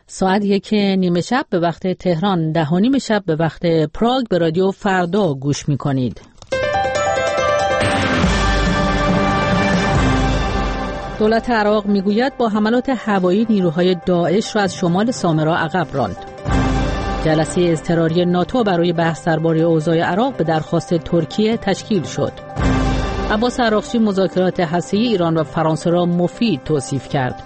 ساعت 1:30 شب به وقت تهران، 10:30 شب به وقت پراگ به رادیو فردا گوش می‌کنید. دولت عراق میگوید با حملات هوایی نیروهای داعش را از شمال سامرا عقب راند. جلسه اضطراری ناتو برای بحث درباره اوضاع عراق به درخواست ترکیه تشکیل شد. عباس عراقچی مذاکرات هسته‌ای ایران و فرانسه را مفید توصیف کرد.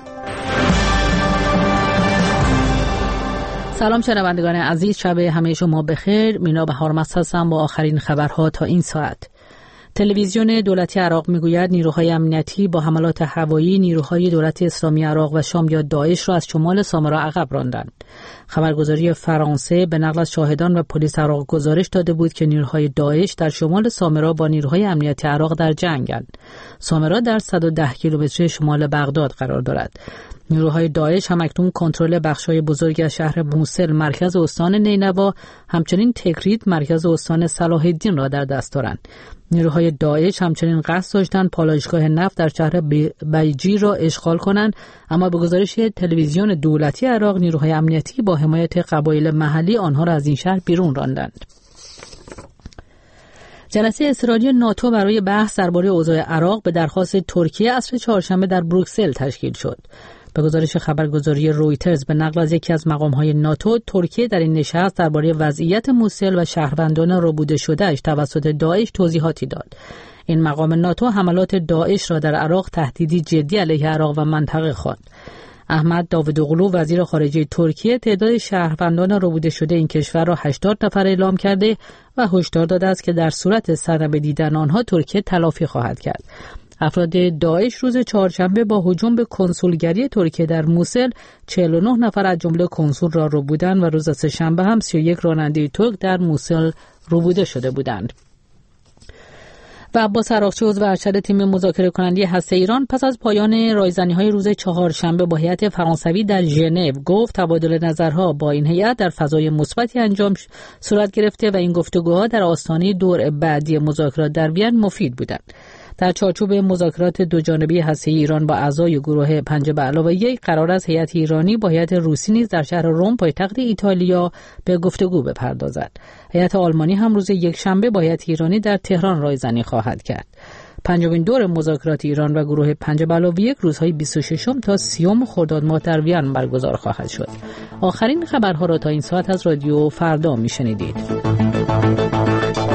سلام شنوندگان عزیز، شب همه شما بخیر. مینا بهارمست هستم با آخرین خبرها تا این ساعت. تلویزیون دولتی عراق میگوید نیروهای امنیتی با حملات هوایی نیروهای دولت اسلامی عراق و شام یا داعش را از شمال سامرا عقب راندند. خبرگزاری فرانسه به نقل از شاهدان و پلیس عراق گزارش داده بود که نیروهای داعش در شمال سامرا با نیروهای امنیتی عراق در جنگند. سامرا در 110 کیلومتری شمال بغداد قرار دارد. نیروهای داعش همکنون کنترل بخش‌های بزرگی از شهر موصل مرکز استان نینوا، همچنین تکریت مرکز استان صلاح الدین را در دست دارند. نیروهای داعش همچنین قصد داشتند پالایشگاه نفت در شهر بیجی را اشغال کنند، اما به گزارش تلویزیون دولتی عراق نیروهای امنیتی با حمایت قبایل محلی آنها را از این شهر بیرون راندند. جلسه اضطراری ناتو برای بحث درباره اوضاع عراق به درخواست ترکیه عصر چهارشنبه در بروکسل تشکیل شد. به گزارش خبرگزاری رویترز به نقل از یکی از مقام‌های ناتو، ترکیه در این نشست درباره وضعیت موصل و شهروندان ربوده شده‌اش توسط داعش توضیحاتی داد. این مقام ناتو حملات داعش را در عراق تهدیدی جدی علیه عراق و منطقه خواند. احمد داودوغلو وزیر خارجه ترکیه تعداد شهروندان ربوده شده این کشور را 80 نفر اعلام کرده و هشدار داده است که در صورت سر به دیدن آنها ترکیه تلافی خواهد کرد. افراد داعش روز چهارشنبه با هجوم به کنسولگری ترکیه در موصل 49 نفر از جمله کنسول را ربودند و روز سه‌شنبه هم 31 راننده ترک در موصل ربوده شده بودند. و عباس عراقچی عضو ارشد تیم مذاکره کننده هسته ایران پس از پایان رایزنی‌های روز چهارشنبه با هیئت فرانسوی در ژنو گفت تبادل نظرها با این هیئت در فضای مثبتی انجام صورت گرفته و این گفتگوها در آستانه دور بعدی مذاکرات در وین مفید بودند. در چارچوب مذاکرات دوجانبه هسته‌ای ایران با اعضای گروه 5+1 قرار است هیئت ایرانی با هیئت روسی نیز در شهر روم پایتخت ایتالیا به گفتگو بپردازد. هیئت آلمانی هم روز یکشنبه با هیئت ایرانی در تهران رایزنی خواهد کرد. پنجمین دور مذاکرات ایران و گروه 5+1 روزهای 26 تا 30 خرداد ماه در وین برگزار خواهد شد. آخرین خبرها را تا این ساعت از رادیو فردا میشنیدید.